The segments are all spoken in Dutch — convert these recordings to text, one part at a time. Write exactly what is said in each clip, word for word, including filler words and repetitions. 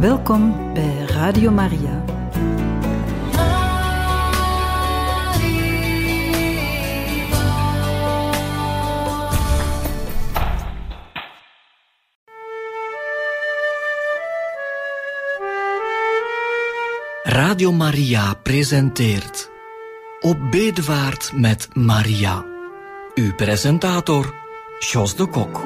Welkom bij Radio Maria. Radio Maria presenteert Op Bedevaart met Maria. Uw presentator, Jos de Kok.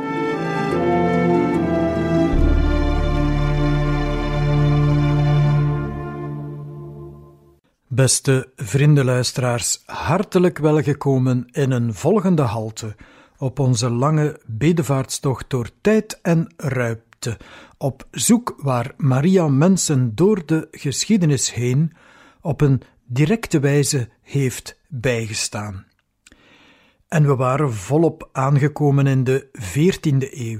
Beste vriendenluisteraars, hartelijk welgekomen in een volgende halte op onze lange bedevaartstocht door tijd en ruimte, op zoek waar Maria mensen door de geschiedenis heen op een directe wijze heeft bijgestaan. En we waren volop aangekomen in de veertiende eeuw.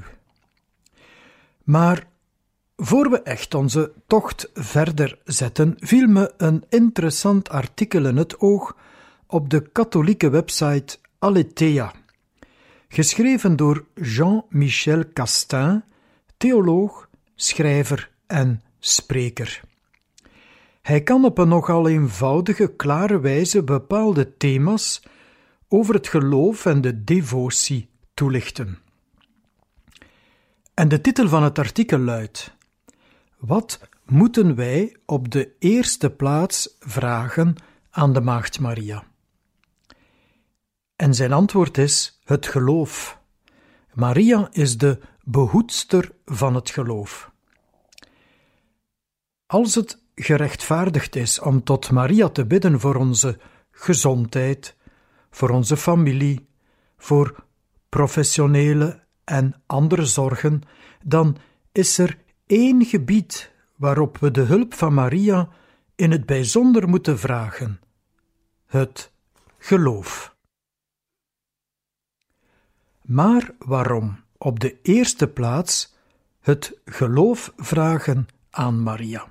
Maar voor we echt onze tocht verder zetten, viel me een interessant artikel in het oog op de katholieke website Aletheia, geschreven door Jean-Michel Castin, theoloog, schrijver en spreker. Hij kan op een nogal eenvoudige, klare wijze bepaalde thema's over het geloof en de devotie toelichten. En de titel van het artikel luidt: Wat moeten wij op de eerste plaats vragen aan de Maagd Maria? En zijn antwoord is het geloof. Maria is de behoedster van het geloof. Als het gerechtvaardigd is om tot Maria te bidden voor onze gezondheid, voor onze familie, voor professionele en andere zorgen, dan is er één gebied waarop we de hulp van Maria in het bijzonder moeten vragen: het geloof. Maar waarom op de eerste plaats het geloof vragen aan Maria?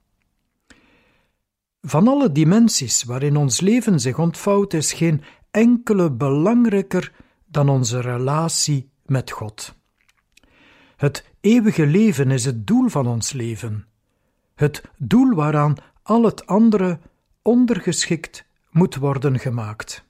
Van alle dimensies waarin ons leven zich ontvouwt, is geen enkele belangrijker dan onze relatie met God. Het eeuwige leven is het doel van ons leven, het doel waaraan al het andere ondergeschikt moet worden gemaakt.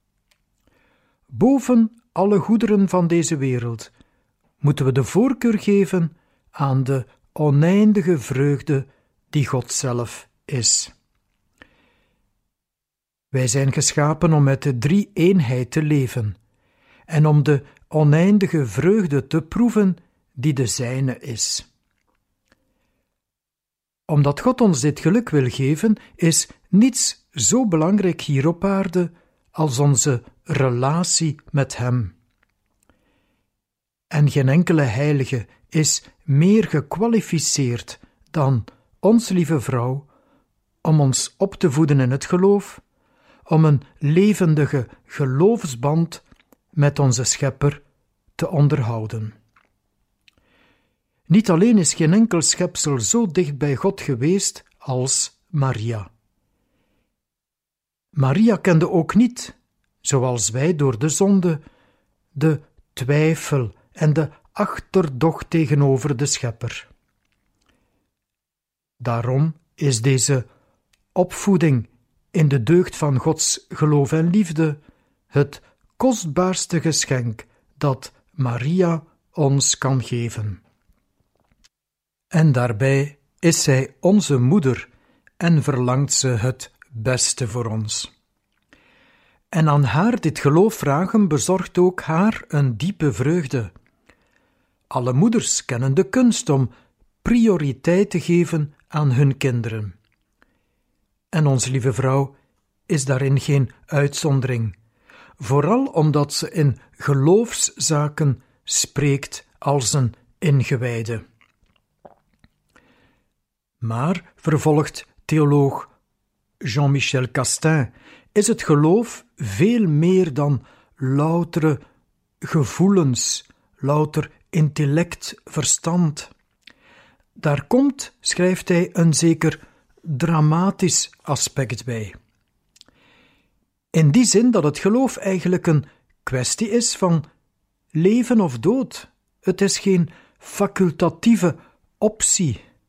Boven alle goederen van deze wereld moeten we de voorkeur geven aan de oneindige vreugde die God zelf is. Wij zijn geschapen om met de drie-eenheid te leven en om de oneindige vreugde te proeven die de zijne is. Omdat God ons dit geluk wil geven, is niets zo belangrijk hier op aarde als onze relatie met Hem. En geen enkele heilige is meer gekwalificeerd dan ons lieve vrouw om ons op te voeden in het geloof, om een levendige geloofsband met onze Schepper te onderhouden. Niet alleen is geen enkel schepsel zo dicht bij God geweest als Maria. Maria kende ook niet, zoals wij door de zonde, de twijfel en de achterdocht tegenover de Schepper. Daarom is deze opvoeding in de deugd van Gods geloof en liefde het kostbaarste geschenk dat Maria ons kan geven. En daarbij is zij onze moeder en verlangt ze het beste voor ons. En aan haar dit geloof vragen bezorgt ook haar een diepe vreugde. Alle moeders kennen de kunst om prioriteit te geven aan hun kinderen. En onze lieve vrouw is daarin geen uitzondering, vooral omdat ze in geloofszaken spreekt als een ingewijde. Maar, vervolgt theoloog Jean-Michel Castin, is het geloof veel meer dan loutere gevoelens, louter intellect, verstand. Daar komt, schrijft hij, een zeker dramatisch aspect bij. In die zin dat het geloof eigenlijk een kwestie is van leven of dood. Het is geen facultatieve optie.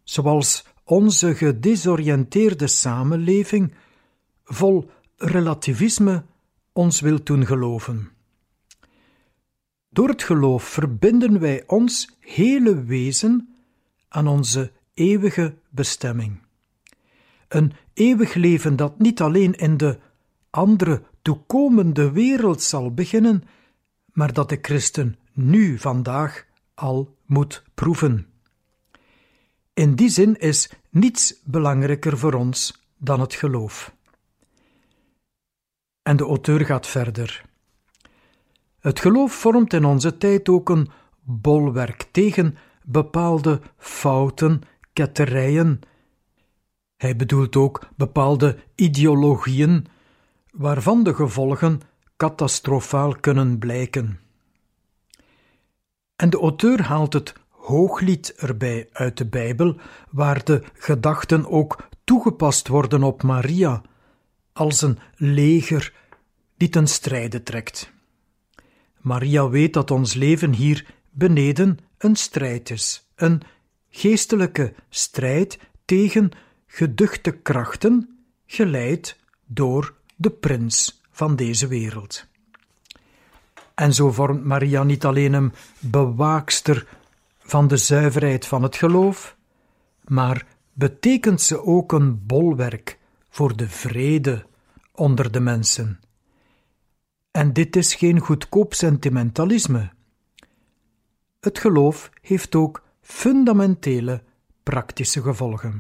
zoals onze gedesoriënteerde samenleving vol relativisme ons wil doen geloven. Door het geloof verbinden wij ons hele wezen aan onze eeuwige bestemming. Een eeuwig leven dat niet alleen in de andere toekomende wereld zal beginnen, maar dat de christen nu vandaag al moet proeven. In die zin is niets belangrijker voor ons dan het geloof. En de auteur gaat verder. Het geloof vormt in onze tijd ook een bolwerk tegen bepaalde fouten, ketterijen. Hij bedoelt ook bepaalde ideologieën, waarvan de gevolgen catastrofaal kunnen blijken. En de auteur haalt het Hooglied erbij uit de Bijbel, waar de gedachten ook toegepast worden op Maria, als een leger die ten strijde trekt. Maria weet dat ons leven hier beneden een strijd is, een geestelijke strijd tegen geduchte krachten, geleid door de prins van deze wereld. En zo vormt Maria niet alleen een bewaakster van de zuiverheid van het geloof, maar betekent ze ook een bolwerk voor de vrede onder de mensen. En dit is geen goedkoop sentimentalisme. Het geloof heeft ook fundamentele praktische gevolgen.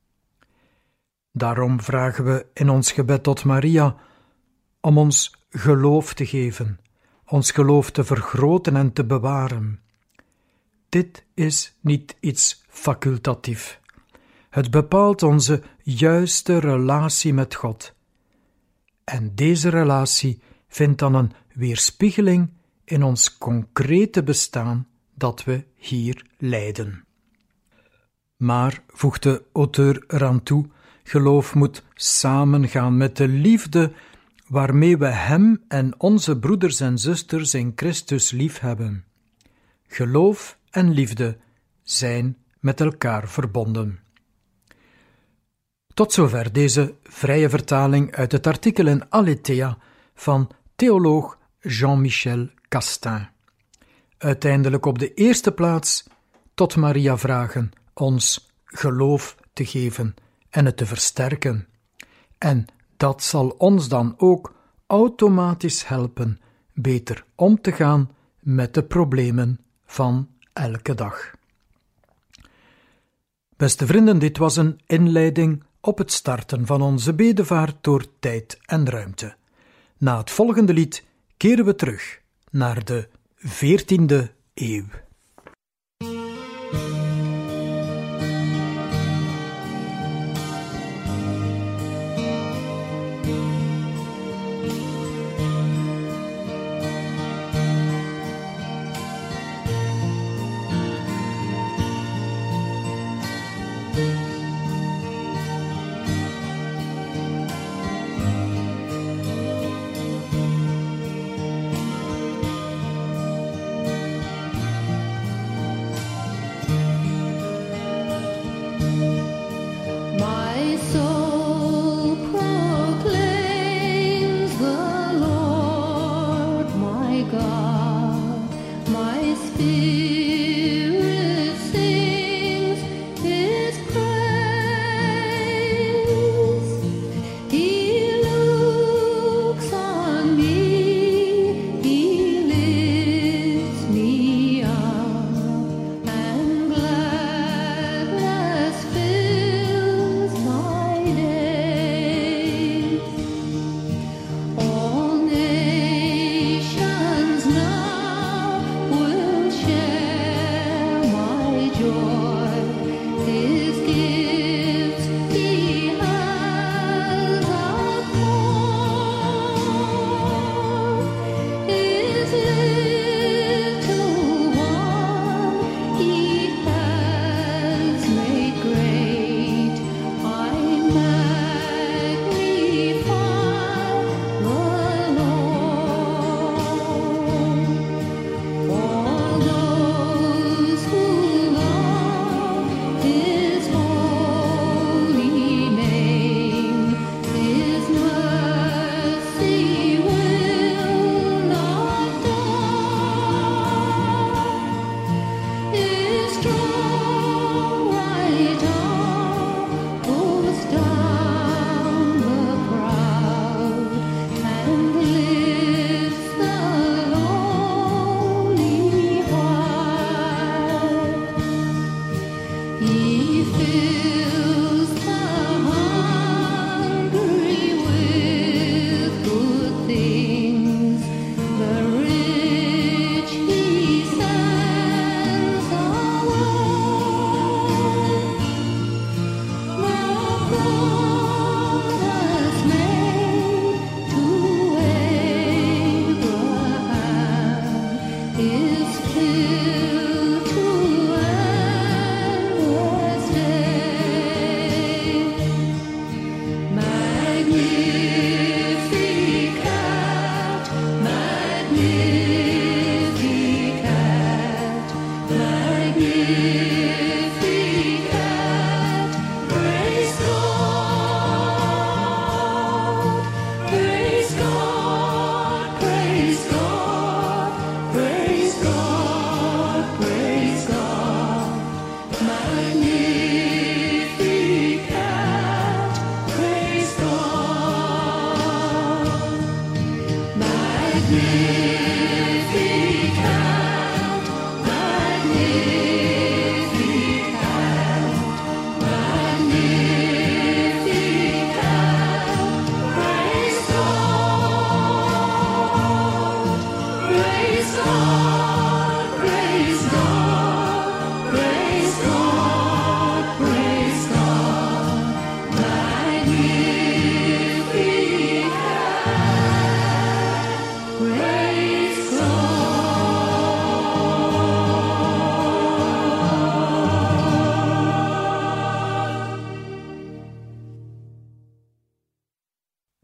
Daarom vragen we in ons gebed tot Maria om ons geloof te geven, ons geloof te vergroten en te bewaren. Dit is niet iets facultatief. Het bepaalt onze juiste relatie met God. En deze relatie vindt dan een weerspiegeling in ons concrete bestaan dat we hier leiden. Maar, voegt de auteur eraan toe, geloof moet samengaan met de liefde waarmee we hem en onze broeders en zusters in Christus liefhebben. Geloof en liefde zijn met elkaar verbonden. Tot zover deze vrije vertaling uit het artikel in Aletheia van theoloog Jean-Michel Castin. Uiteindelijk op de eerste plaats tot Maria vragen ons geloof te geven en het te versterken. En dat zal ons dan ook automatisch helpen beter om te gaan met de problemen van elke dag. Beste vrienden, dit was een inleiding op het starten van onze bedevaart door tijd en ruimte. Na het volgende lied keren we terug naar de veertiende eeuw.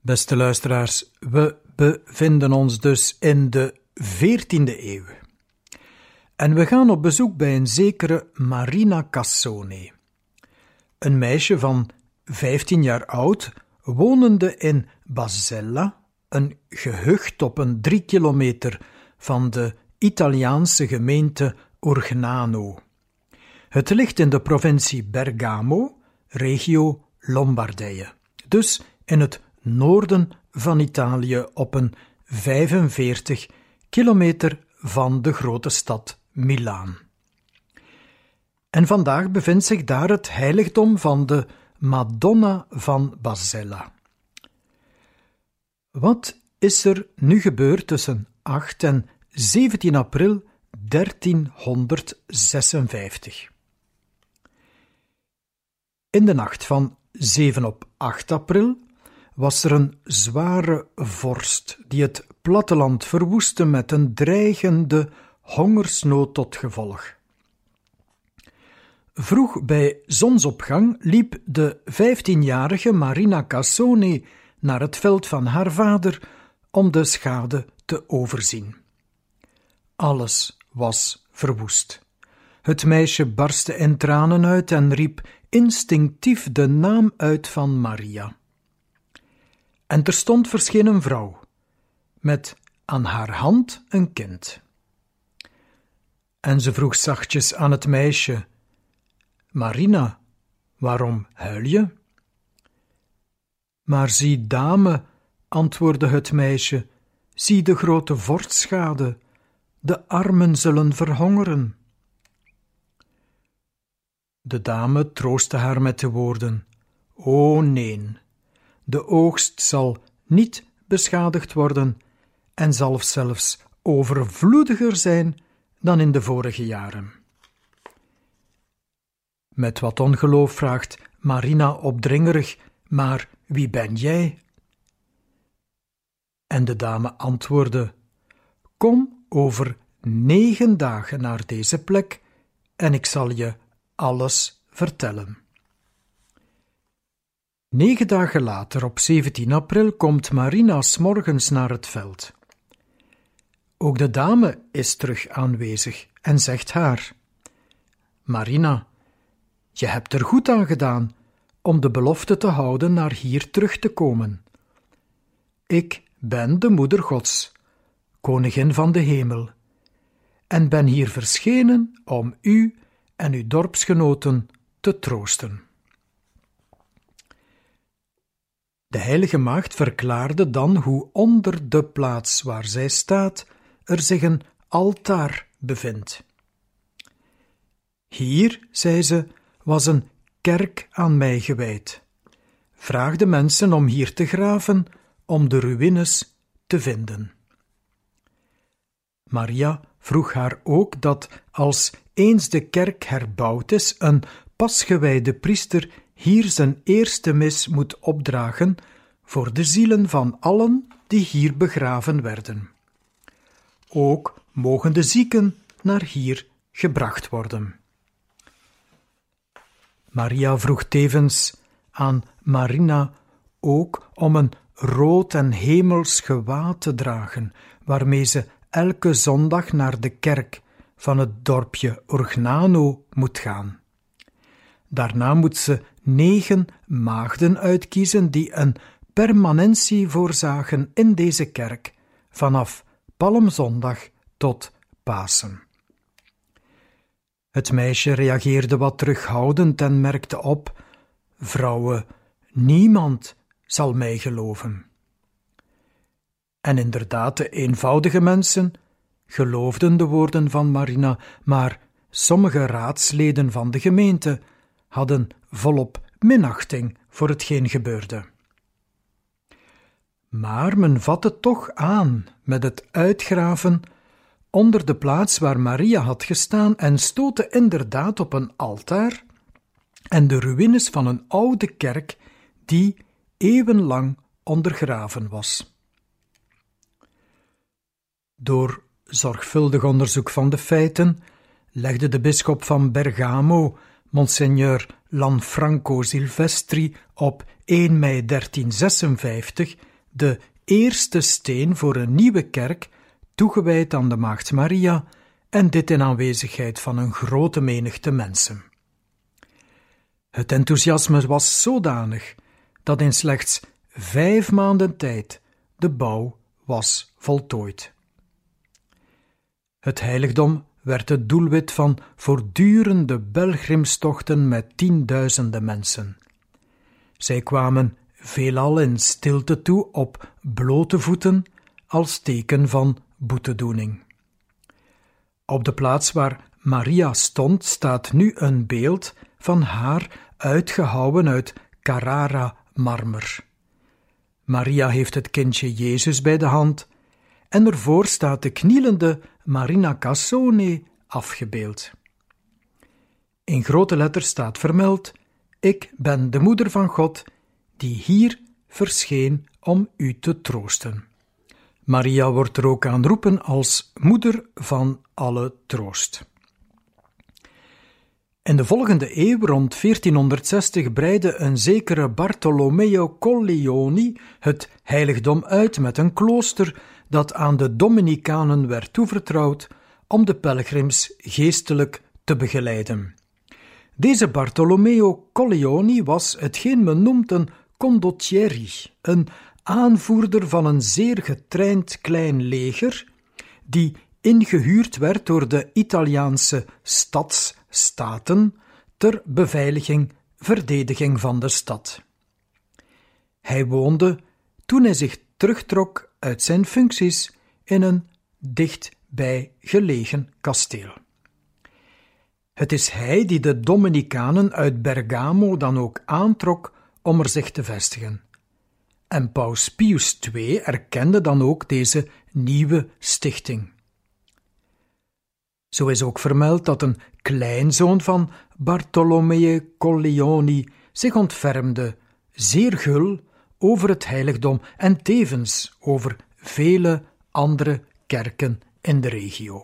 Beste luisteraars, we bevinden ons dus in de veertiende eeuw. En we gaan op bezoek bij een zekere Marina Cassone. Een meisje van vijftien jaar oud, wonende in Basella, een gehucht op een drie kilometer van de Italiaanse gemeente Orgnano. Het ligt in de provincie Bergamo, regio Lombardije, dus in het noorden van Italië op een vijfenveertig kilometer van de grote stad Milaan. En vandaag bevindt zich daar het heiligdom van de Madonna van Basella. Wat is er nu gebeurd tussen acht en zeventien april dertienhonderdzesenvijftig? In de nacht van zeven op acht april was er een zware vorst die het platteland verwoestte met een dreigende hongersnood tot gevolg. Vroeg bij zonsopgang liep de vijftienjarige Marina Cassone naar het veld van haar vader om de schade te overzien. Alles was verwoest. Het meisje barstte in tranen uit en riep instinctief de naam uit van Maria. En terstond verscheen een vrouw, met aan haar hand een kind. En ze vroeg zachtjes aan het meisje: Marina, waarom huil je? Maar zie, dame, antwoordde het meisje, zie de grote vorstschade, de armen zullen verhongeren. De dame troostte haar met de woorden: O nee, de oogst zal niet beschadigd worden en zal zelfs overvloediger zijn dan in de vorige jaren. Met wat ongeloof vraagt Marina opdringerig: maar wie ben jij? En de dame antwoordde: kom over negen dagen naar deze plek en ik zal je alles vertellen. Negen dagen later, op zeventien april, komt Marina 's morgens naar het veld. Ook de dame is terug aanwezig en zegt haar: Marina, je hebt er goed aan gedaan om de belofte te houden naar hier terug te komen. Ik ben de Moeder Gods, koningin van de hemel, en ben hier verschenen om u en uw dorpsgenoten te troosten. De heilige maagd verklaarde dan hoe onder de plaats waar zij staat er zich een altaar bevindt. Hier, zei ze, was een kerk aan mij gewijd. Vraag de mensen om hier te graven, om de ruïnes te vinden. Maria vroeg haar ook dat, als eens de kerk herbouwd is, een pasgewijde priester hier zijn eerste mis moet opdragen voor de zielen van allen die hier begraven werden. Ook mogen de zieken naar hier gebracht worden. Maria vroeg tevens aan Marina ook om een rood en hemels gewaad te dragen, waarmee ze elke zondag naar de kerk van het dorpje Orgnano moet gaan. Daarna moet ze negen maagden uitkiezen die een permanentie voorzagen in deze kerk vanaf Palmzondag tot Pasen. Het meisje reageerde wat terughoudend en merkte op: vrouwe, niemand zal mij geloven. En inderdaad, de eenvoudige mensen geloofden de woorden van Marina, maar sommige raadsleden van de gemeente hadden volop minachting voor hetgeen gebeurde. Maar men vatte toch aan met het uitgraven onder de plaats waar Maria had gestaan en stootte inderdaad op een altaar en de ruïnes van een oude kerk die eeuwenlang ondergraven was. Door zorgvuldig onderzoek van de feiten legde de bisschop van Bergamo, Monseigneur Lanfranco Silvestri, op één mei dertienhonderdzesenvijftig de eerste steen voor een nieuwe kerk, toegewijd aan de Maagd Maria, en dit in aanwezigheid van een grote menigte mensen. Het enthousiasme was zodanig dat in slechts vijf maanden tijd de bouw was voltooid. Het heiligdom werd het doelwit van voortdurende pelgrimstochten met tienduizenden mensen. Zij kwamen veelal in stilte toe op blote voeten als teken van boetedoening. Op de plaats waar Maria stond staat nu een beeld van haar uitgehouwen uit Carrara-marmer. Maria heeft het kindje Jezus bij de hand en ervoor staat de knielende Marina Cassone afgebeeld. In grote letters staat vermeld: ik ben de moeder van God, die hier verscheen om u te troosten. Maria wordt er ook aanroepen als moeder van alle troost. In de volgende eeuw, rond veertienhonderdzestig, breidde een zekere Bartolomeo Colleoni het heiligdom uit met een klooster dat aan de Dominicanen werd toevertrouwd om de pelgrims geestelijk te begeleiden. Deze Bartolomeo Colleoni was hetgeen men noemt een condottieri, een aanvoerder van een zeer getraind klein leger, die ingehuurd werd door de Italiaanse stadsstaten ter beveiliging, verdediging van de stad. Hij woonde, toen hij zich terugtrok uit zijn functies, in een dichtbij gelegen kasteel. Het is hij die de Dominicanen uit Bergamo dan ook aantrok om er zich te vestigen. En Paus Pius de Tweede erkende dan ook deze nieuwe stichting. Zo is ook vermeld dat een kleinzoon van Bartolomeo Colleoni zich ontfermde, zeer gul, over het heiligdom en tevens over vele andere kerken in de regio.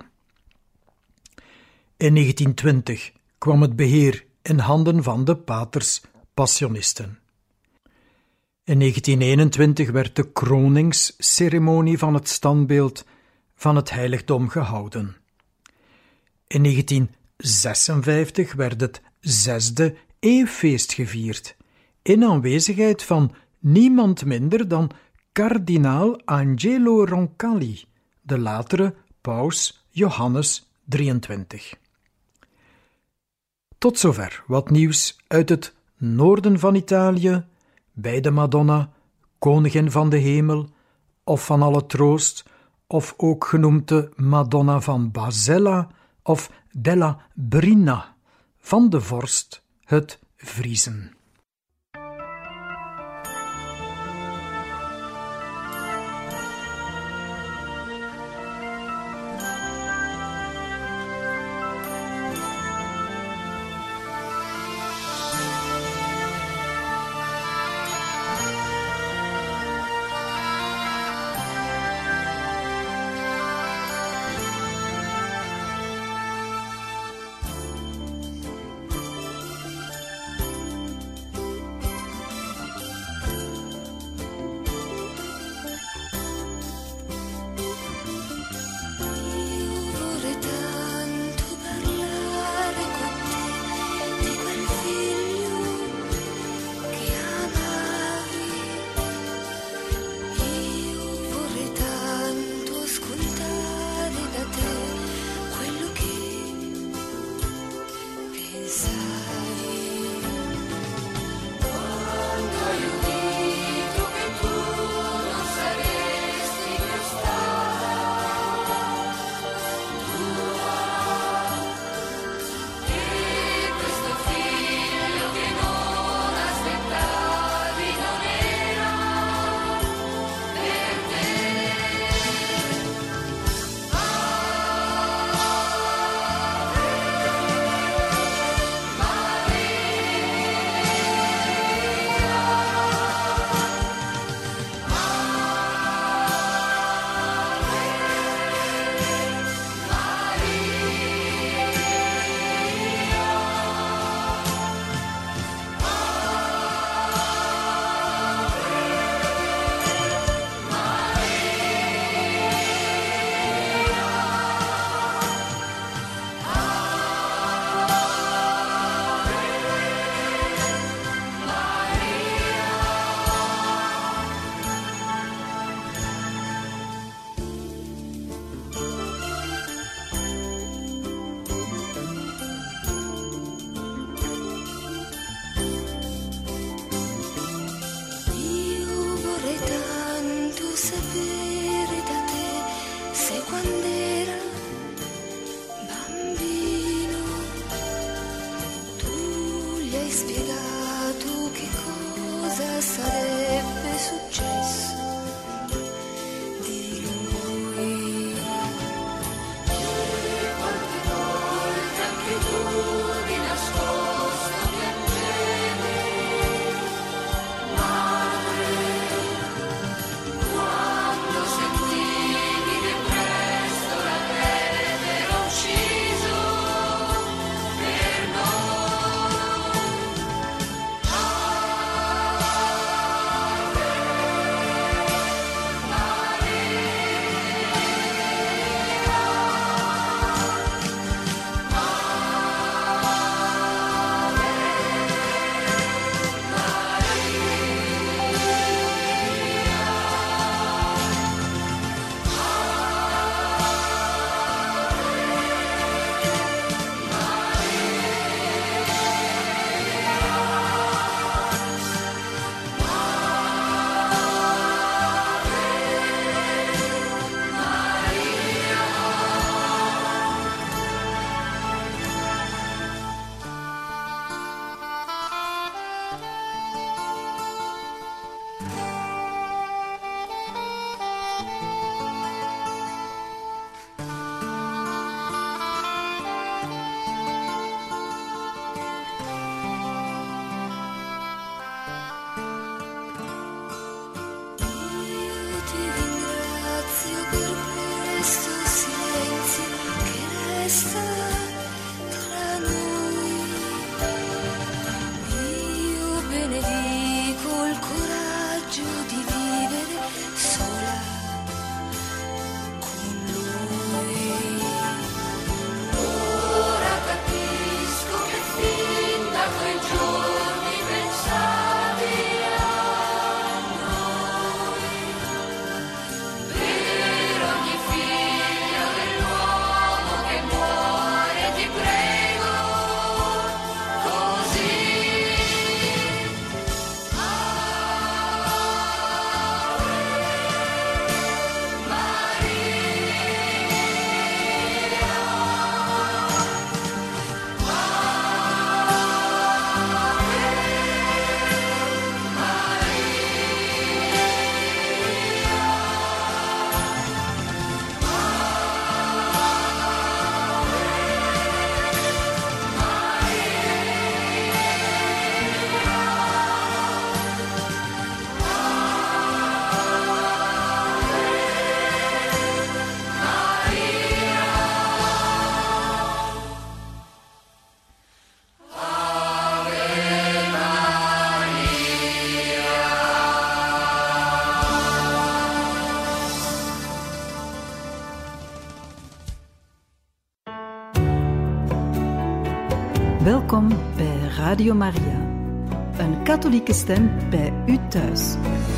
In negentien twintig kwam het beheer in handen van de paters Passionisten. In negentien eenentwintig werd de kroningsceremonie van het standbeeld van het heiligdom gehouden. In negentien zesenvijftig werd het zesde eeuwfeest gevierd, in aanwezigheid van niemand minder dan kardinaal Angelo Roncalli, de latere paus Johannes drieëntwintig. Tot zover wat nieuws uit het noorden van Italië, bij de Madonna, koningin van de hemel, of van alle troost, of ook genoemd de Madonna van Basella, of della Brina, van de vorst het Vriezen. spiegato che cosa sarebbe successo di lui. E quante volte anche tu di nascosto piangevi, madre, quando sentivi che presto l'avrebbero ucciso per noi. Io ti ringrazio per questo silenzio che resta tra noi. Io benedico il coraggio di vivere sola con lui. Ora capisco che fin da quei giorni pensavi a noi. Per ogni figlio dell'uomo che muore ti prego così. Welkom bij Radio Maria, een katholieke stem bij u thuis.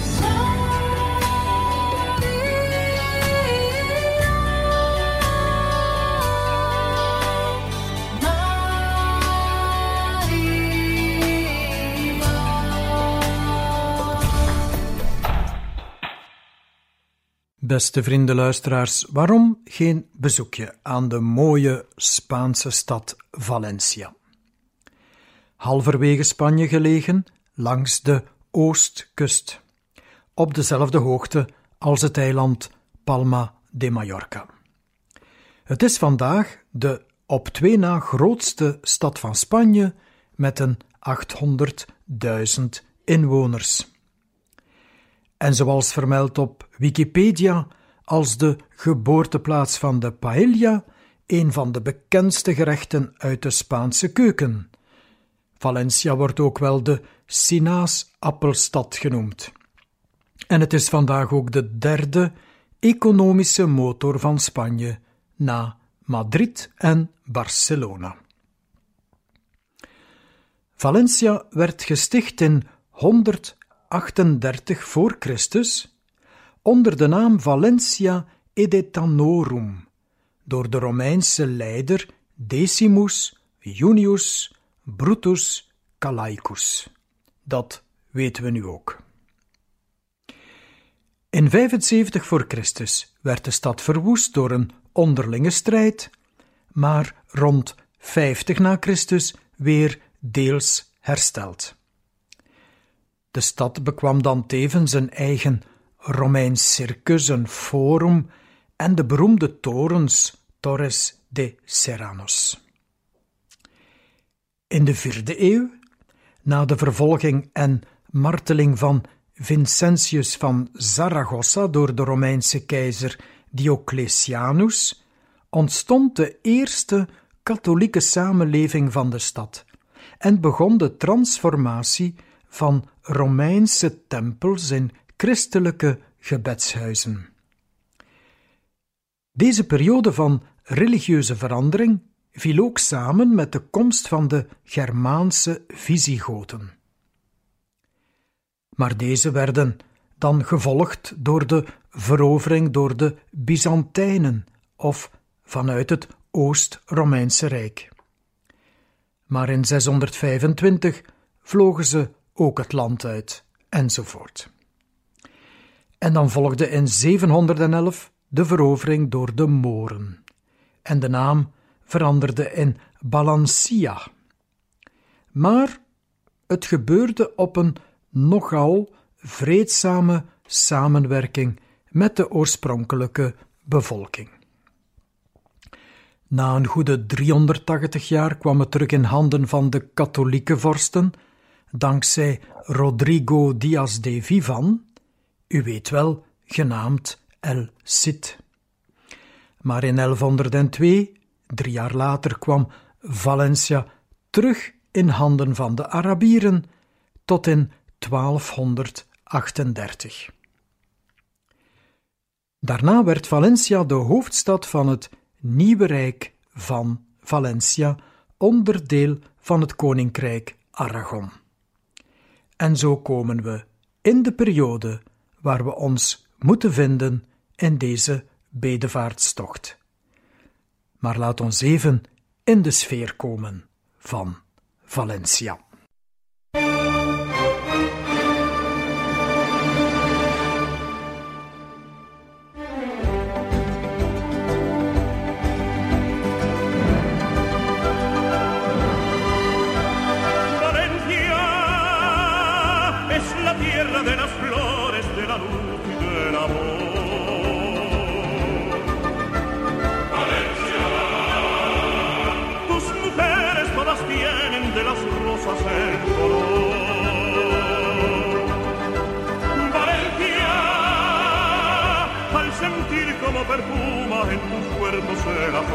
Beste vrienden luisteraars, waarom geen bezoekje aan de mooie Spaanse stad Valencia? Halverwege Spanje gelegen, langs de oostkust, op dezelfde hoogte als het eiland Palma de Mallorca. Het is vandaag de op twee na grootste stad van Spanje met een achthonderdduizend inwoners. En zoals vermeld op Wikipedia als de geboorteplaats van de paella, een van de bekendste gerechten uit de Spaanse keuken. Valencia wordt ook wel de sinaasappelstad genoemd. En het is vandaag ook de derde economische motor van Spanje na Madrid en Barcelona. Valencia werd gesticht in honderdachtendertig voor Christus onder de naam Valentia Edetanorum door de Romeinse leider Decimus Junius Brutus Callaicus. Dat weten we nu ook. In vijfenzeventig voor Christus werd de stad verwoest door een onderlinge strijd, maar rond vijftig na Christus weer deels hersteld. De stad bekwam dan tevens een eigen Romeins circus, een forum en de beroemde torens Torres de Serranos. In de vierde eeuw, na de vervolging en marteling van Vincentius van Zaragoza door de Romeinse keizer Diocletianus, ontstond de eerste katholieke samenleving van de stad en begon de transformatie van Romeinse tempels in christelijke gebedshuizen. Deze periode van religieuze verandering viel ook samen met de komst van de Germaanse Visigoten. Maar deze werden dan gevolgd door de verovering door de Byzantijnen of vanuit het Oost-Romeinse Rijk. Maar in zeshonderdvijfentwintig vlogen ze ook het land uit, enzovoort. En dan volgde in zevenhonderdelf de verovering door de Moren. En de naam veranderde in Balancia. Maar het gebeurde op een nogal vreedzame samenwerking met de oorspronkelijke bevolking. Na een goede driehonderdtachtig jaar kwam het terug in handen van de katholieke vorsten, dankzij Rodrigo Díaz de Vivan, u weet wel, genaamd El Cid. Maar in elfhonderdtwee, drie jaar later, kwam Valencia terug in handen van de Arabieren tot in twaalfhonderdachtendertig. Daarna werd Valencia de hoofdstad van het nieuwe rijk van Valencia, onderdeel van het koninkrijk Aragon. En zo komen we in de periode waar we ons moeten vinden in deze bedevaartstocht. Maar laat ons even in de sfeer komen van Valencia. Perfuma en tus cuerpos de la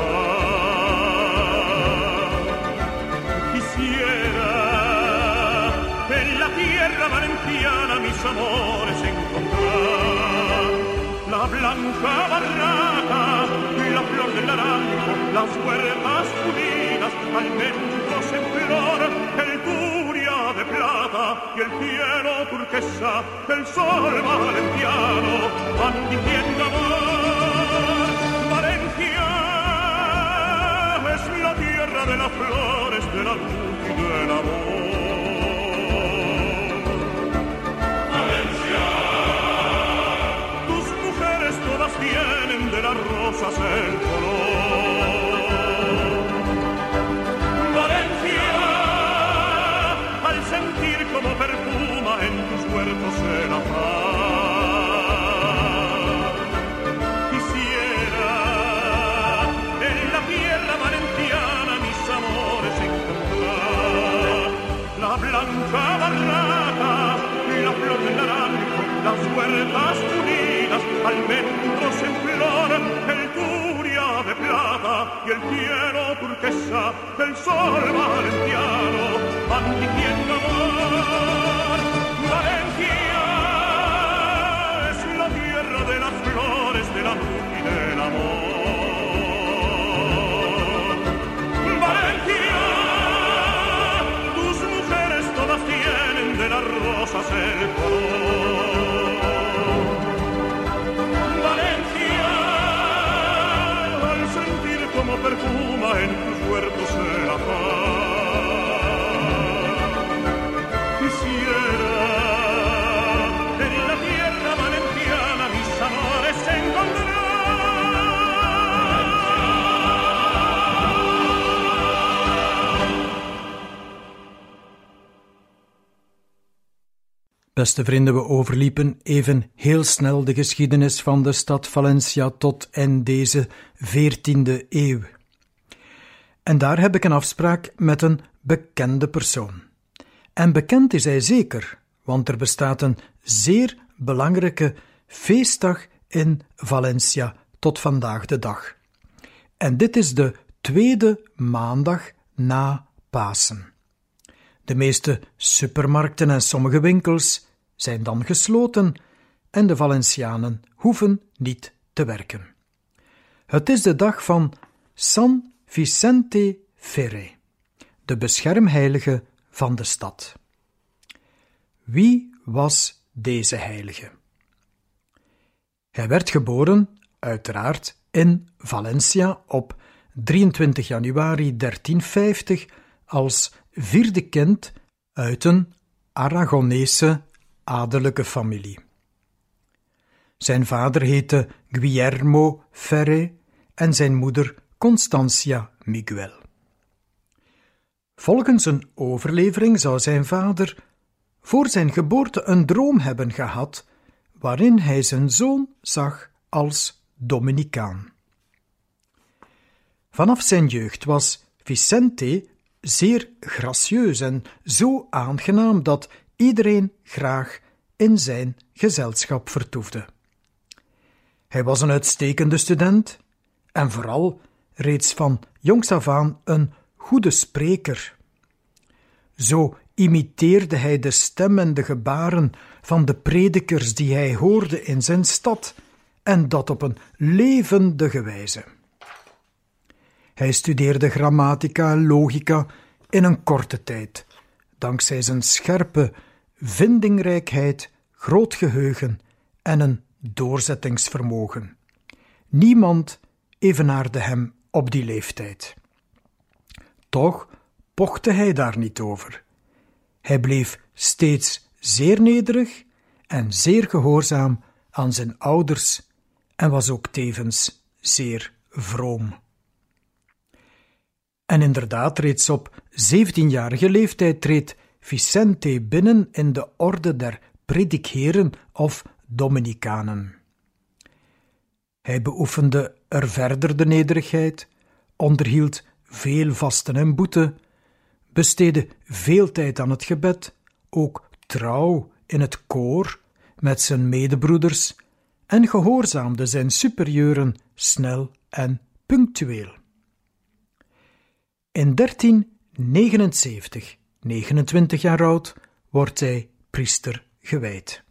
paz. Quisiera en la tierra valenciana mis amores encontrar. La blanca barraca y la flor del naranjo, las huertas pulidas, almendros en flor, el turia de plata y el cielo turquesa, el sol valentiano van diciendo amor. Es la tierra de las flores, de la luz y del amor. Valencia, tus mujeres todas tienen de las rosas el color. Valencia, al sentir como perfuma en tus huertos el azahar. Quisiera en la tierra valenciana mis amores encontrar. La blanca barraca y la flor del naranjo, las huertas unidas, almendros en flor, el turia de plata y el cielo turquesa, el sol valentiano van diciendo amor. Valencia es la tierra de las flores, de la luz y del amor. Valencia, tus mujeres todas tienen de las rosas el color. Valencia, al sentir como perfuma en tus huertos el azahar. Quisiera en la tierra valenciana mis amores encontrar. Beste vrienden, we overliepen even heel snel de geschiedenis van de stad Valencia tot in deze veertiende eeuw. En daar heb ik een afspraak met een bekende persoon. En bekend is hij zeker, want er bestaat een zeer belangrijke feestdag in Valencia tot vandaag de dag. En dit is de tweede maandag na Pasen. De meeste supermarkten en sommige winkels zijn dan gesloten en de Valencianen hoeven niet te werken. Het is de dag van San Vicente Ferrer, de beschermheilige van de stad. Wie was deze heilige? Hij werd geboren, uiteraard, in Valencia op drieëntwintig januari dertienhonderdvijftig als vierde kind uit een Aragonese adellijke familie. Zijn vader heette Guillermo Ferrer en zijn moeder Constancia Miguel. Volgens een overlevering zou zijn vader voor zijn geboorte een droom hebben gehad waarin hij zijn zoon zag als Dominicaan. Vanaf zijn jeugd was Vicente zeer gracieus en zo aangenaam dat iedereen graag in zijn gezelschap vertoefde. Hij was een uitstekende student en vooral reeds van jongs af aan een goede spreker. Zo imiteerde hij de stem en de gebaren van de predikers die hij hoorde in zijn stad, en dat op een levendige wijze. Hij studeerde grammatica en logica in een korte tijd, dankzij zijn scherpe vindingrijkheid, groot geheugen en een doorzettingsvermogen. Niemand evenaarde hem op die leeftijd. Toch pochte hij daar niet over. Hij bleef steeds zeer nederig en zeer gehoorzaam aan zijn ouders en was ook tevens zeer vroom. En inderdaad, reeds op zeventienjarige leeftijd treedt Vicente binnen in de orde der predikheren of Dominicanen. Hij beoefende er verder de nederigheid, onderhield veel vasten en boete, besteedde veel tijd aan het gebed, ook trouw in het koor met zijn medebroeders en gehoorzaamde zijn superieuren snel en punctueel. In dertien negenenzeventig, negenentwintig jaar oud, wordt hij priester gewijd.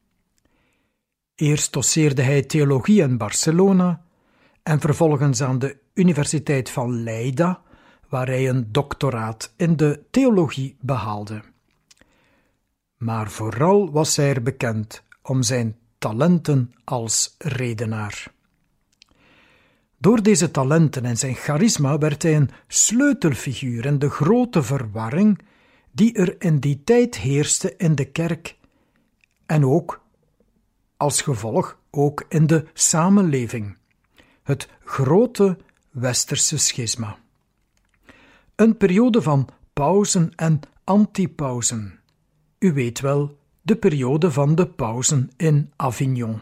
Eerst doceerde hij theologie in Barcelona en vervolgens aan de Universiteit van Lleida, waar hij een doctoraat in de theologie behaalde. Maar vooral was hij er bekend om zijn talenten als redenaar. Door deze talenten en zijn charisma werd hij een sleutelfiguur in de grote verwarring die er in die tijd heerste in de kerk en ook, als gevolg, ook in de samenleving. Het grote westerse schisma. Een periode van pausen en antipausen. U weet wel, de periode van de pausen in Avignon.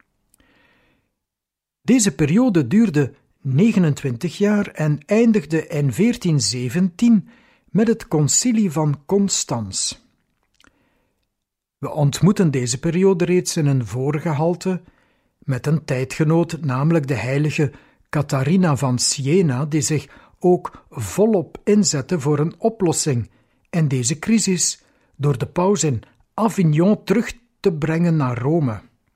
Deze periode duurde negenentwintig jaar en eindigde in veertien zeventien met het concilie van Constance. We ontmoeten deze periode reeds in een vorige halte met een tijdgenoot, namelijk de heilige Catharina van Siena, die zich ook volop inzette voor een oplossing in deze crisis door de paus in Avignon terug te brengen naar Rome.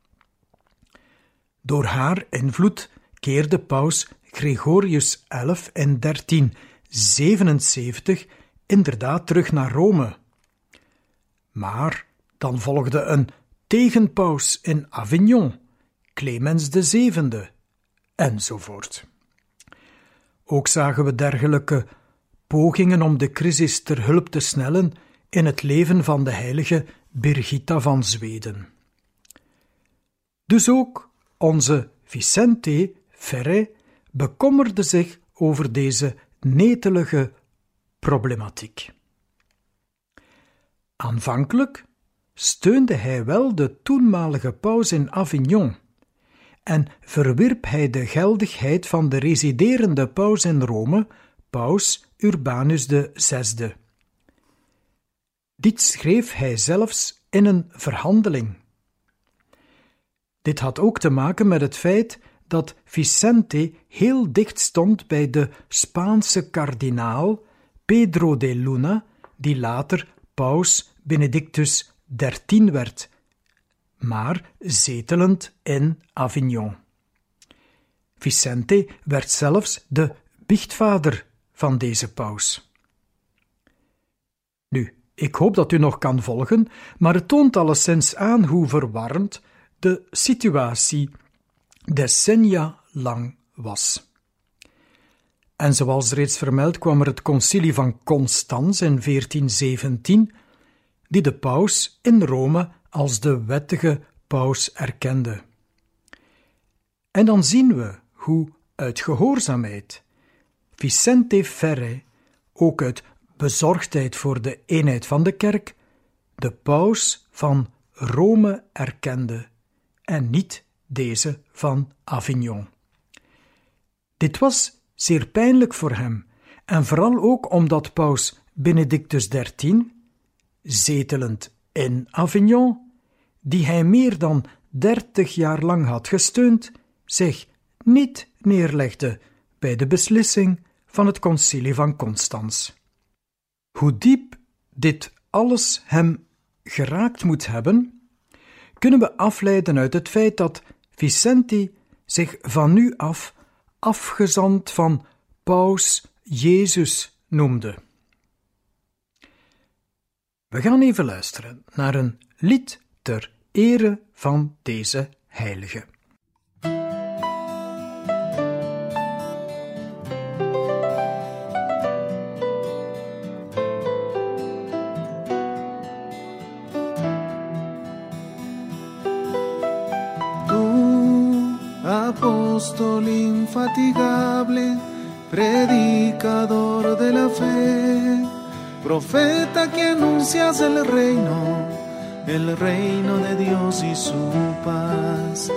Door haar invloed keerde paus Gregorius de elfde in dertien zevenenzeventig inderdaad terug naar Rome. Maar dan volgde een tegenpaus in Avignon, Clemens de zevende, enzovoort. Ook zagen we dergelijke pogingen om de crisis ter hulp te snellen in het leven van de heilige Birgitta van Zweden. Dus ook onze Vicente Ferrer bekommerde zich over deze netelige problematiek. Aanvankelijk steunde hij wel de toenmalige paus in Avignon en verwierp hij de geldigheid van de residerende paus in Rome, paus Urbanus de zesde. Dit schreef hij zelfs in een verhandeling. Dit had ook te maken met het feit dat Vicente heel dicht stond bij de Spaanse kardinaal Pedro de Luna, die later paus Benedictus dertien werd, maar zetelend in Avignon. Vicente werd zelfs de biechtvader van deze paus. Nu, ik hoop dat u nog kan volgen, maar het toont alleszins aan hoe verwarrend de situatie decennia lang was. En zoals reeds vermeld kwam er het concilie van Constans in veertien zeventien, die de paus in Rome als de wettige paus erkende. En dan zien we hoe uit gehoorzaamheid Vicente Ferre, ook uit bezorgdheid voor de eenheid van de kerk, de paus van Rome erkende en niet deze van Avignon. Dit was zeer pijnlijk voor hem, en vooral ook omdat paus Benedictus dertien, zetelend in Avignon, die hij meer dan dertig jaar lang had gesteund, zich niet neerlegde bij de beslissing van het concilie van Constans. Hoe diep dit alles hem geraakt moet hebben, kunnen we afleiden uit het feit dat Vicente zich van nu af afgezant van Paus Jezus noemde. We gaan even luisteren naar een lied ter ere van deze heilige. Apóstol infatigable, predicador de la fe, profeta que anuncias el reino, el reino de Dios y su paz.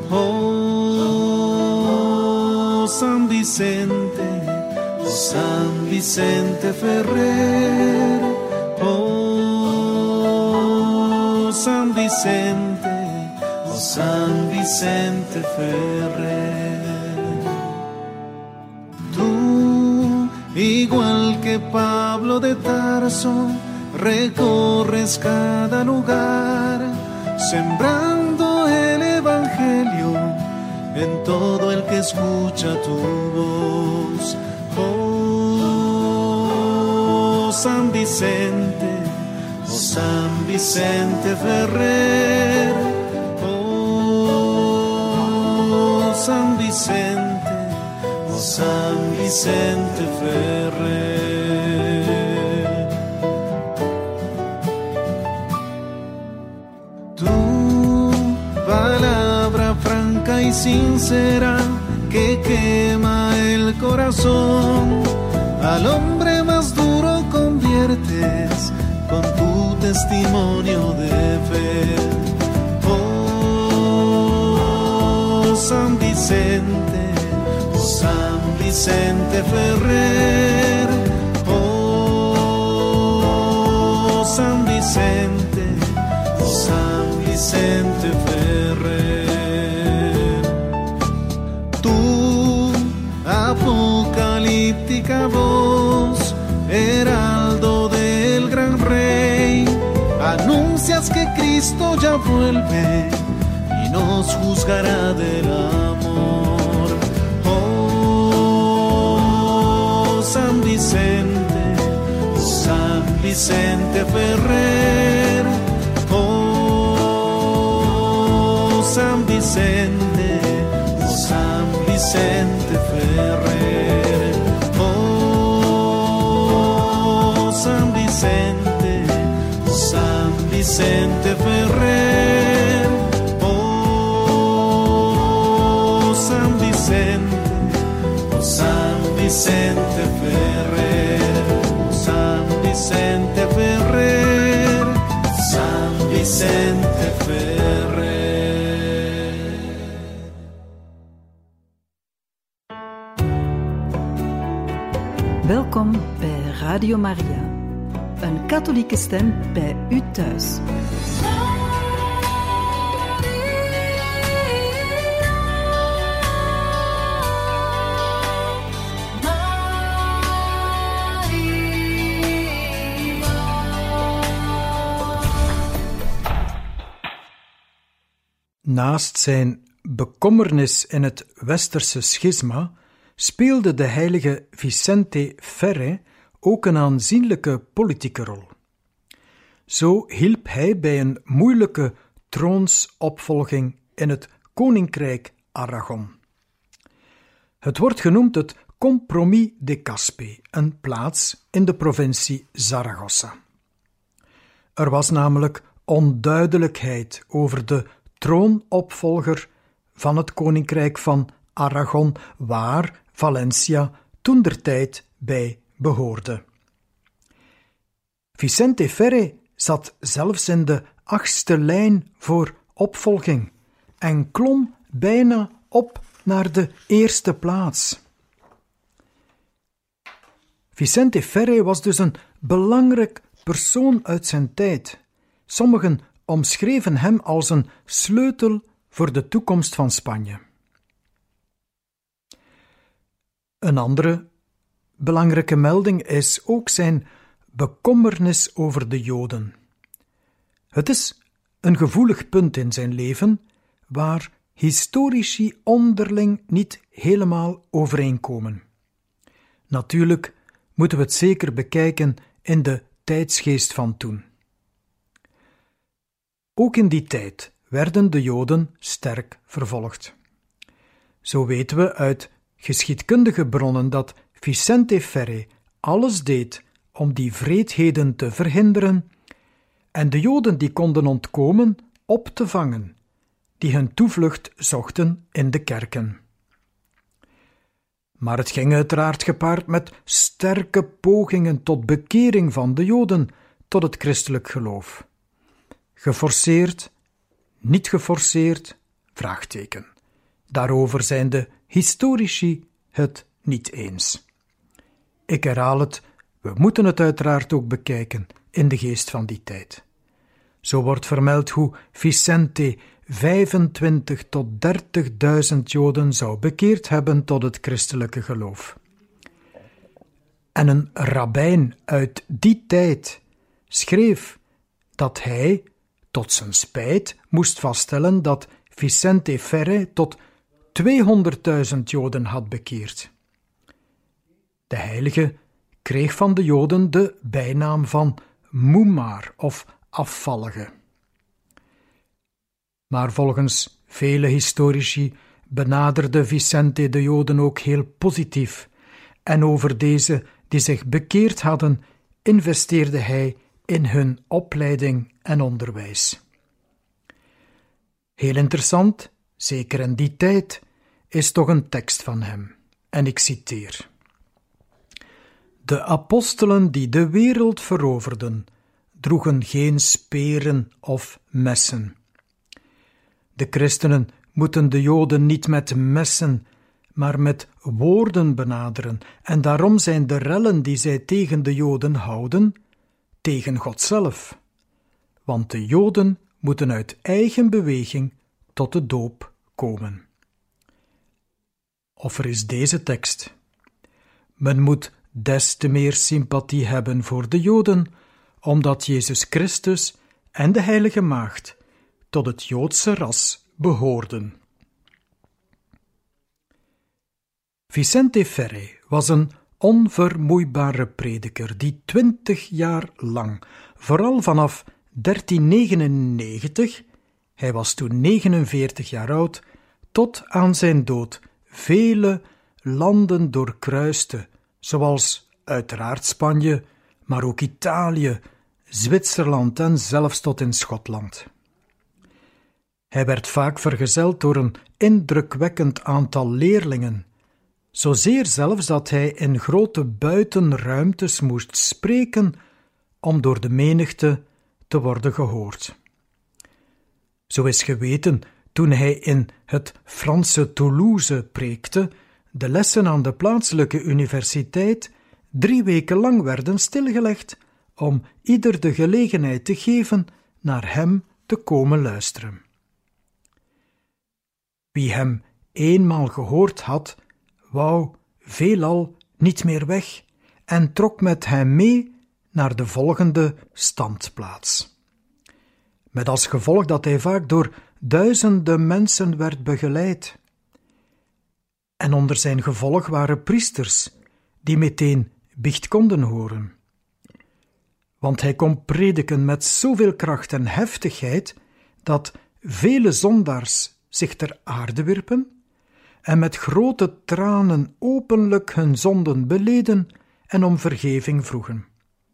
Oh, San Vicente, oh, San Vicente Ferrer, oh, San Vicente, oh, San Vicente Ferrer. Tú, igual que Pablo de Tarso, recorres cada lugar, sembrando el evangelio en todo el que escucha tu voz. Oh, San Vicente, oh, San Vicente Ferrer, San Vicente, oh San Vicente Ferrer. Tu palabra franca y sincera que quema el corazón, al hombre más duro conviertes con tu testimonio de fe. San Vicente, oh San Vicente Ferrer, oh San Vicente, oh San Vicente Ferrer. Tu apocalíptica voz, heraldo del gran rey, anuncias que Cristo ya vuelve, nos juzgará del amor. Oh, San Vicente, oh, San Vicente Ferrer, oh, San Vicente, oh, San Vicente Ferrer, oh, San Vicente, oh, San Vicente Ferrer. Vicente Ferrer, San Vicente Ferrer, San Vicente. Welkom bij Radio Maria, een katholieke stem bij u thuis. Naast zijn bekommernis in het Westerse schisma speelde de heilige Vicente Ferre ook een aanzienlijke politieke rol. Zo hielp hij bij een moeilijke troonsopvolging in het koninkrijk Aragon. Het wordt genoemd het Compromis de Caspe, een plaats in de provincie Zaragoza. Er was namelijk onduidelijkheid over de troonopvolger van het koninkrijk van Aragon, waar Valencia toentertijd bij behoorde. Vicente Ferre zat zelfs in de achtste lijn voor opvolging en klom bijna op naar de eerste plaats. Vicente Ferre was dus een belangrijk persoon uit zijn tijd. Sommigen omschreven hem als een sleutel voor de toekomst van Spanje. Een andere belangrijke melding is ook zijn bekommernis over de Joden. Het is een gevoelig punt in zijn leven, waar historici onderling niet helemaal overeenkomen. Natuurlijk moeten we het zeker bekijken in de tijdsgeest van toen. Ook in die tijd werden de Joden sterk vervolgd. Zo weten we uit geschiedkundige bronnen dat Vicente Ferre alles deed om die wreedheden te verhinderen en de Joden die konden ontkomen op te vangen, die hun toevlucht zochten in de kerken. Maar het ging uiteraard gepaard met sterke pogingen tot bekering van de Joden tot het christelijk geloof. Geforceerd, niet geforceerd, vraagteken. Daarover zijn de historici het niet eens. Ik herhaal het, we moeten het uiteraard ook bekijken in de geest van die tijd. Zo wordt vermeld hoe Vicente vijfentwintig tot dertigduizend Joden zou bekeerd hebben tot het christelijke geloof. En een rabbijn uit die tijd schreef dat hij, tot zijn spijt, moest vaststellen dat Vicente Ferre tot tweehonderdduizend Joden had bekeerd. De heilige kreeg van de Joden de bijnaam van Moemar of afvallige. Maar volgens vele historici benaderde Vicente de Joden ook heel positief en over deze die zich bekeerd hadden investeerde hij in hun opleiding en onderwijs. Heel interessant, zeker in die tijd, is toch een tekst van hem, en ik citeer: De apostelen die de wereld veroverden, droegen geen speren of messen. De christenen moeten de Joden niet met messen, maar met woorden benaderen, en daarom zijn de rellen die zij tegen de Joden houden, tegen God zelf. Want de Joden moeten uit eigen beweging tot de doop komen. Of er is deze tekst: Men moet des te meer sympathie hebben voor de Joden, omdat Jezus Christus en de Heilige Maagd tot het Joodse ras behoorden. Vicente Ferre was een onvermoeibare prediker die twintig jaar lang, vooral vanaf dertien negenennegentig, hij was toen negenenveertig jaar oud, tot aan zijn dood vele landen doorkruiste, zoals uiteraard Spanje, maar ook Italië, Zwitserland en zelfs tot in Schotland. Hij werd vaak vergezeld door een indrukwekkend aantal leerlingen, zozeer zelfs dat hij in grote buitenruimtes moest spreken om door de menigte te worden gehoord. Zo is geweten, toen hij in het Franse Toulouse preekte, de lessen aan de plaatselijke universiteit drie weken lang werden stilgelegd om ieder de gelegenheid te geven naar hem te komen luisteren. Wie hem eenmaal gehoord had, wou veelal niet meer weg en trok met hem mee naar de volgende standplaats. Met als gevolg dat hij vaak door duizenden mensen werd begeleid. En onder zijn gevolg waren priesters die meteen biecht konden horen. Want hij kon prediken met zoveel kracht en heftigheid dat vele zondaars zich ter aarde wierpen en met grote tranen openlijk hun zonden beleden en om vergeving vroegen.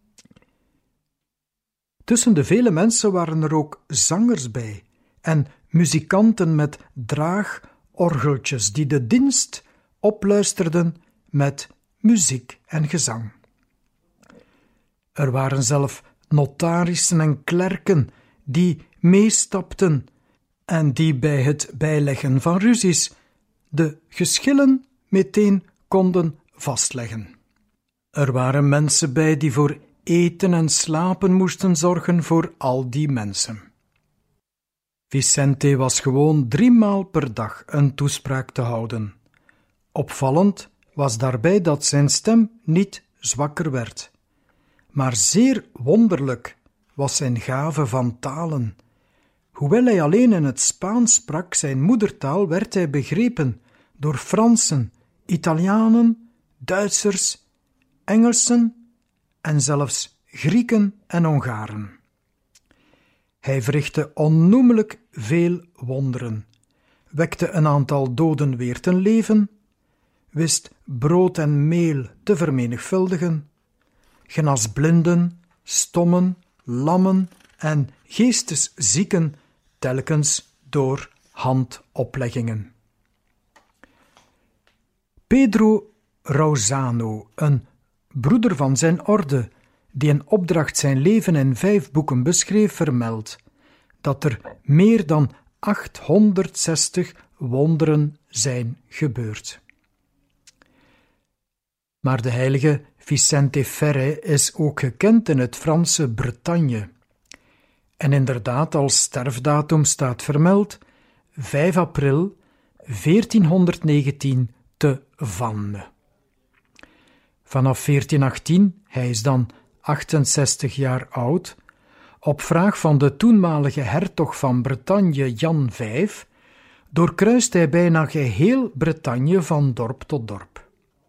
Tussen de vele mensen waren er ook zangers bij en muzikanten met draagorgeltjes die de dienst opluisterden met muziek en gezang. Er waren zelf notarissen en klerken die meestapten en die bij het bijleggen van ruzies de geschillen meteen konden vastleggen. Er waren mensen bij die voor eten en slapen moesten zorgen voor al die mensen. Vicente was gewoon driemaal per dag een toespraak te houden. Opvallend was daarbij dat zijn stem niet zwakker werd. Maar zeer wonderlijk was zijn gave van talen. Hoewel hij alleen in het Spaans sprak, zijn moedertaal, werd hij begrepen door Fransen, Italianen, Duitsers, Engelsen en zelfs Grieken en Hongaren. Hij verrichtte onnoemelijk veel wonderen, wekte een aantal doden weer ten leven, wist brood en meel te vermenigvuldigen, genas blinden, stommen, lammen en geesteszieken telkens door handopleggingen. Pedro Rausano, een broeder van zijn orde, die in opdracht zijn leven in vijf boeken beschreef, vermeldt dat er meer dan achthonderdzestig wonderen zijn gebeurd. Maar de heilige Vicente Ferre is ook gekend in het Franse Bretagne. En inderdaad, als sterfdatum staat vermeld vijf april veertienhonderdnegentien te Vannes. Vanaf veertien achttien, hij is dan achtenzestig jaar oud, op vraag van de toenmalige hertog van Bretagne Jan vijf, doorkruist hij bijna geheel Bretagne van dorp tot dorp.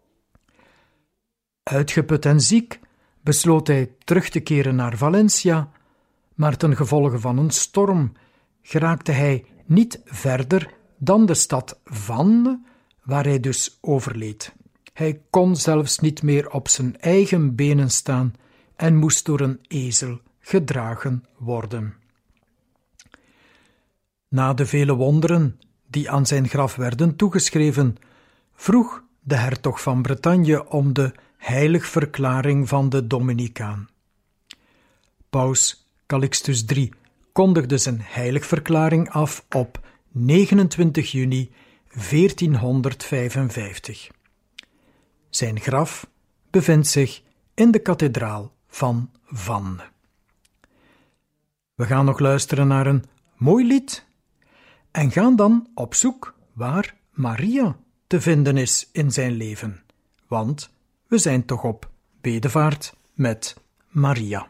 Uitgeput en ziek besloot hij terug te keren naar Valencia, maar ten gevolge van een storm geraakte hij niet verder dan de stad Vannes, waar hij dus overleed. Hij kon zelfs niet meer op zijn eigen benen staan en moest door een ezel gedragen worden. Na de vele wonderen die aan zijn graf werden toegeschreven, vroeg de hertog van Bretagne om de heiligverklaring van de Dominicaan. Paus Calixtus de derde kondigde zijn heiligverklaring af op negenentwintig juni veertienhonderdvijfenvijftig. Zijn graf bevindt zich in de kathedraal van Vannes. We gaan nog luisteren naar een mooi lied en gaan dan op zoek waar Maria te vinden is in zijn leven, want we zijn toch op bedevaart met Maria.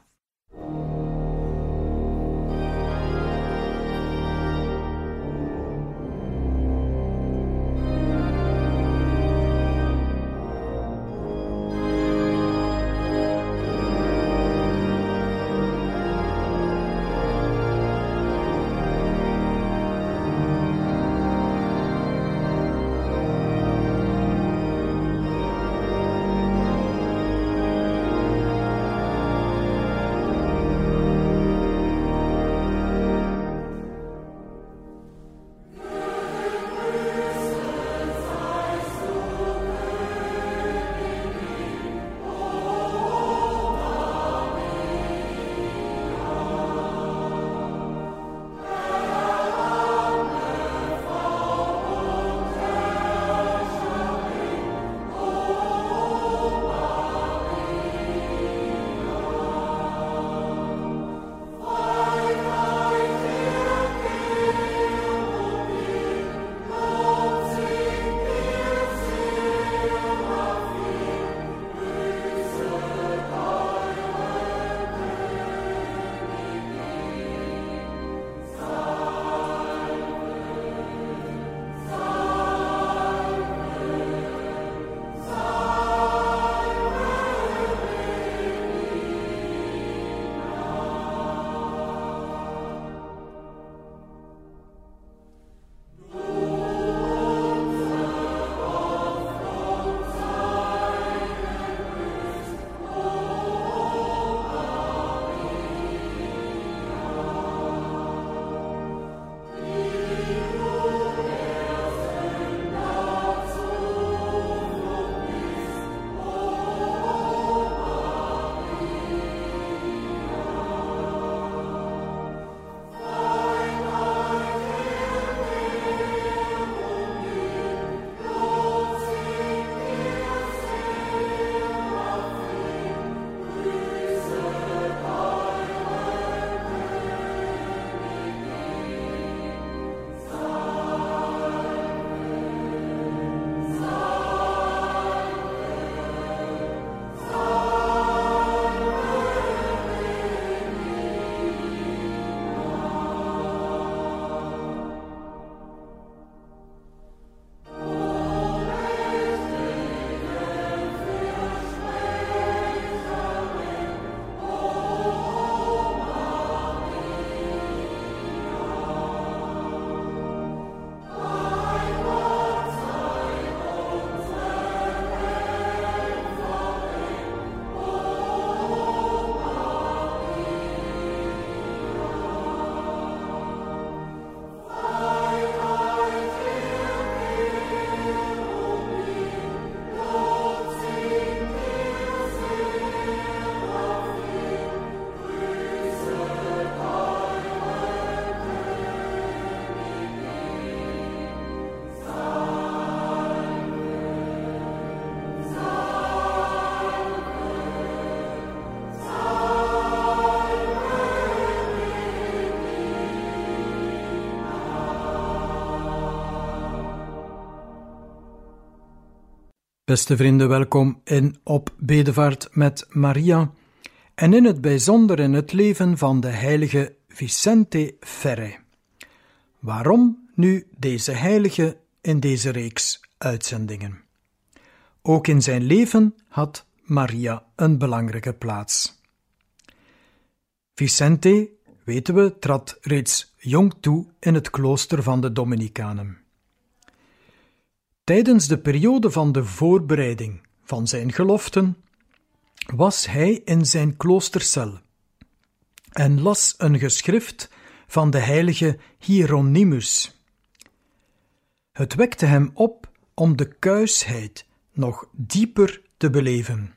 Beste vrienden, welkom in Op Bedevaart met Maria en in het bijzonder in het leven van de heilige Vicente Ferrer. Waarom nu deze heilige in deze reeks uitzendingen? Ook in zijn leven had Maria een belangrijke plaats. Vicente, weten we, trad reeds jong toe in het klooster van de Dominicanen. Tijdens de periode van de voorbereiding van zijn geloften was hij in zijn kloostercel en las een geschrift van de heilige Hieronymus. Het wekte hem op om de kuisheid nog dieper te beleven.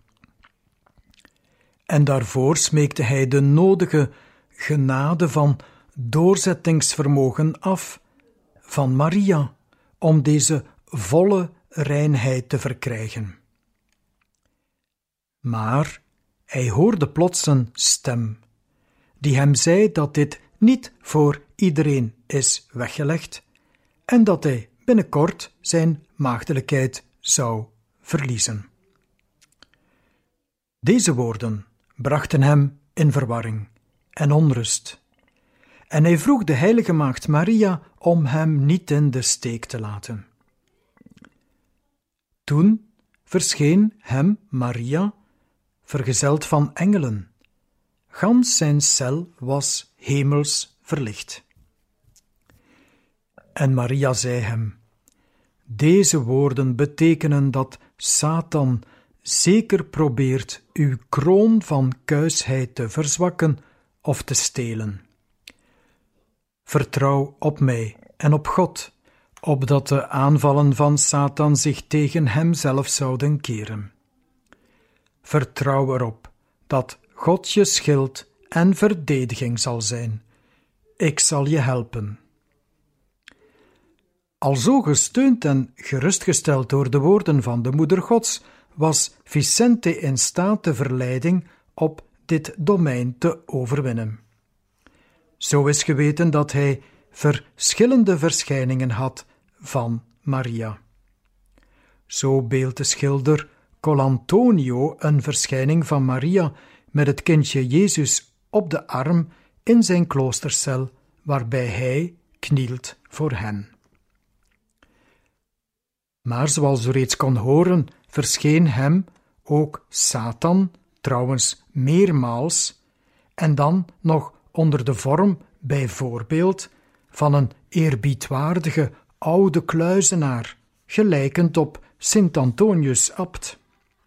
En daarvoor smeekte hij de nodige genade van doorzettingsvermogen af van Maria om deze volle reinheid te verkrijgen. Maar hij hoorde plots een stem, die hem zei dat dit niet voor iedereen is weggelegd en dat hij binnenkort zijn maagdelijkheid zou verliezen. Deze woorden brachten hem in verwarring en onrust, en hij vroeg de heilige maagd Maria om hem niet in de steek te laten. Toen verscheen hem Maria, vergezeld van engelen. Gans zijn cel was hemels verlicht. En Maria zei hem: deze woorden betekenen dat Satan zeker probeert uw kroon van kuisheid te verzwakken of te stelen. Vertrouw op mij en op God, opdat de aanvallen van Satan zich tegen hemzelf zouden keren. Vertrouw erop dat God je schild en verdediging zal zijn. Ik zal je helpen. Alzo gesteund en gerustgesteld door de woorden van de Moeder Gods, was Vicente in staat de verleiding op dit domein te overwinnen. Zo is geweten dat hij verschillende verschijningen had van Maria. Zo beeldt de schilder Colantonio een verschijning van Maria met het kindje Jezus op de arm in zijn kloostercel, waarbij hij knielt voor hen. Maar zoals u reeds kon horen, verscheen hem ook Satan, trouwens meermaals, en dan nog onder de vorm, bijvoorbeeld, van een eerbiedwaardige oude kluizenaar, gelijkend op Sint Antonius abt.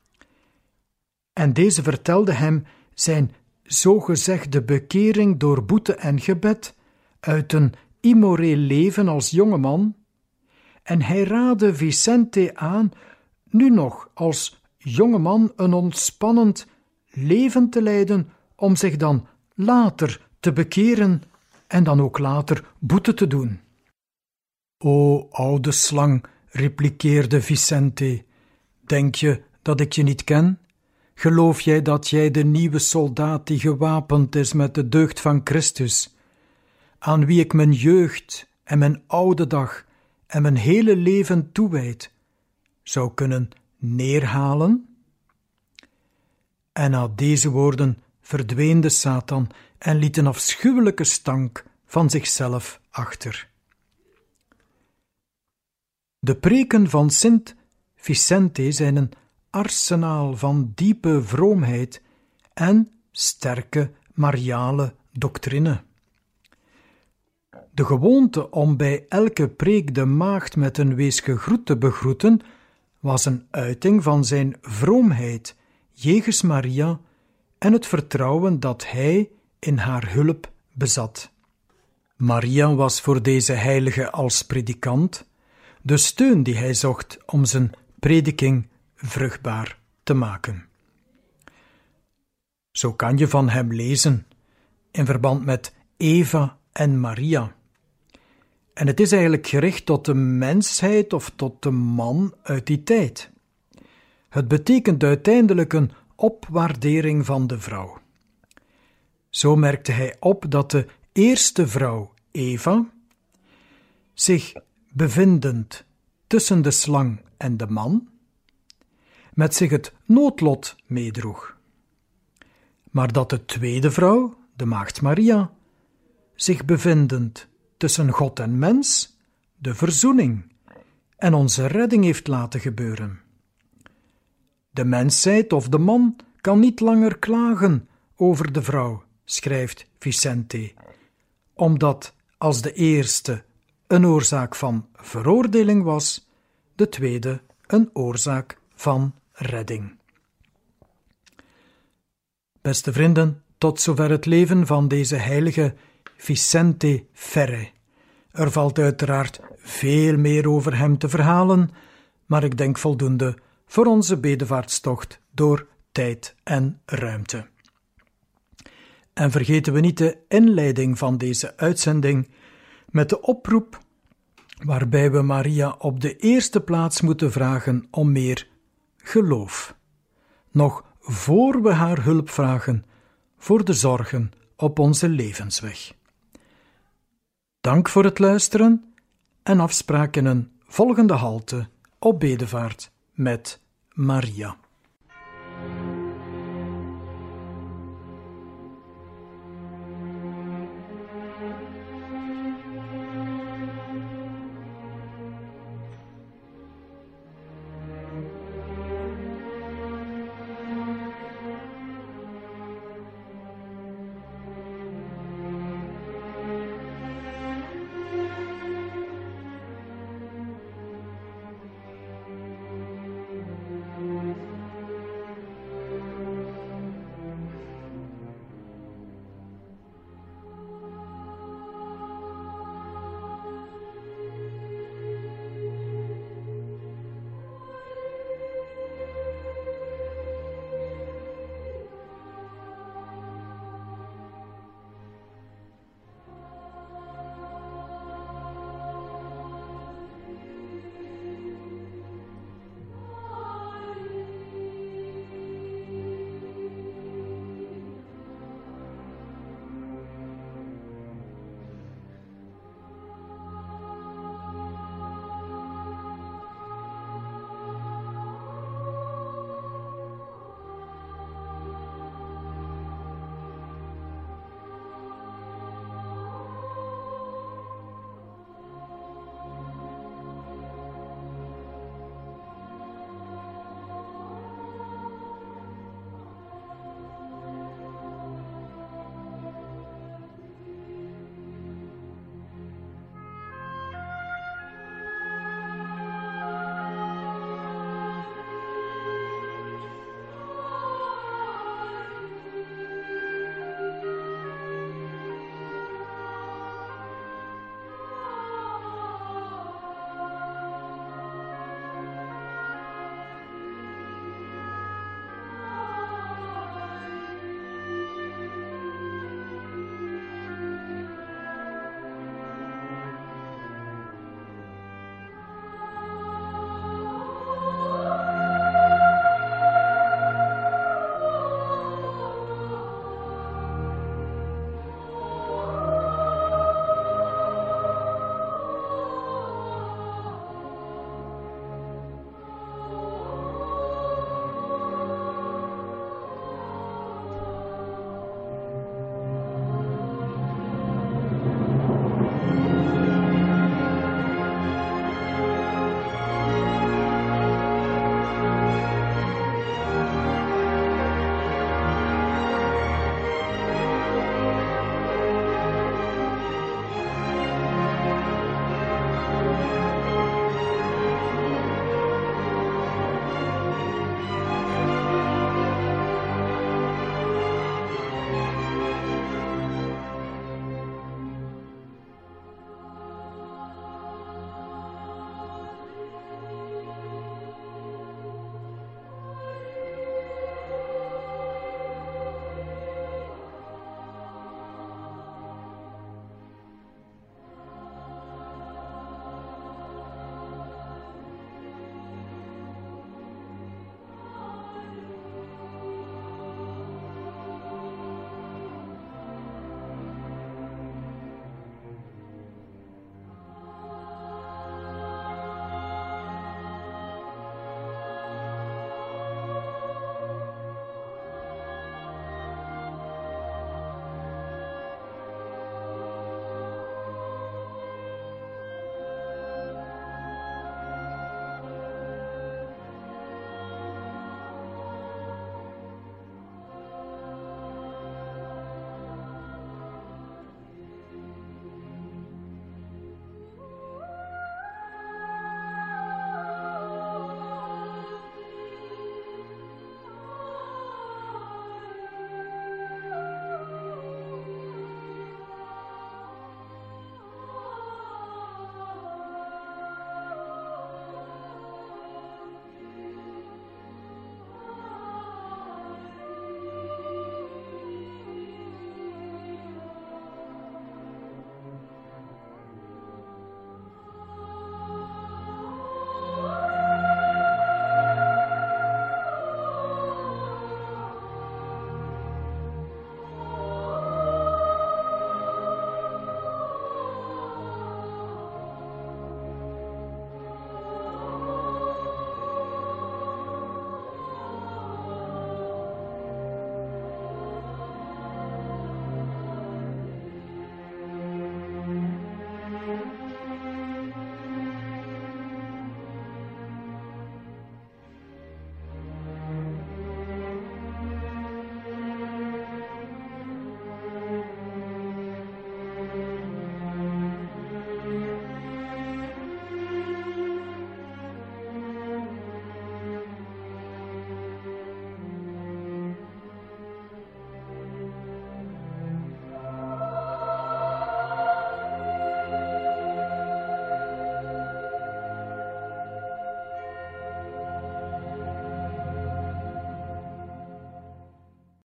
En deze vertelde hem zijn zogezegde bekering door boete en gebed uit een immoreel leven als jongeman, en hij raadde Vicente aan nu nog als jongeman een ontspannend leven te leiden om zich dan later te bekeren en dan ook later boete te doen. O oude slang, repliqueerde Vicente, denk je dat ik je niet ken? Geloof jij dat jij de nieuwe soldaat die gewapend is met de deugd van Christus, aan wie ik mijn jeugd en mijn oude dag en mijn hele leven toewijd, zou kunnen neerhalen? En na deze woorden verdween de Satan en liet een afschuwelijke stank van zichzelf achter. De preken van Sint Vicente zijn een arsenaal van diepe vroomheid en sterke mariale doctrine. De gewoonte om bij elke preek de maagd met een weesgegroet te begroeten was een uiting van zijn vroomheid jegens Maria en het vertrouwen dat hij in haar hulp bezat. Maria was voor deze heilige als predikant de steun die hij zocht om zijn prediking vruchtbaar te maken. Zo kan je van hem lezen in verband met Eva en Maria. En het is eigenlijk gericht tot de mensheid of tot de man uit die tijd. Het betekent uiteindelijk een opwaardering van de vrouw. Zo merkte hij op dat de eerste vrouw, Eva, zich bevindend tussen de slang en de man, met zich het noodlot meedroeg. Maar dat de tweede vrouw, de maagd Maria, zich bevindend tussen God en mens, de verzoening en onze redding heeft laten gebeuren. De mensheid of de man kan niet langer klagen over de vrouw, schrijft Vicente, omdat als de eerste een oorzaak van veroordeling was, de tweede een oorzaak van redding. Beste vrienden, tot zover het leven van deze heilige Vicente Ferre. Er valt uiteraard veel meer over hem te verhalen, maar ik denk voldoende voor onze bedevaartstocht door tijd en ruimte. En vergeten we niet de inleiding van deze uitzending met de oproep waarbij we Maria op de eerste plaats moeten vragen om meer geloof, nog voor we haar hulp vragen voor de zorgen op onze levensweg. Dank voor het luisteren en afspraak in een volgende halte op bedevaart met Maria.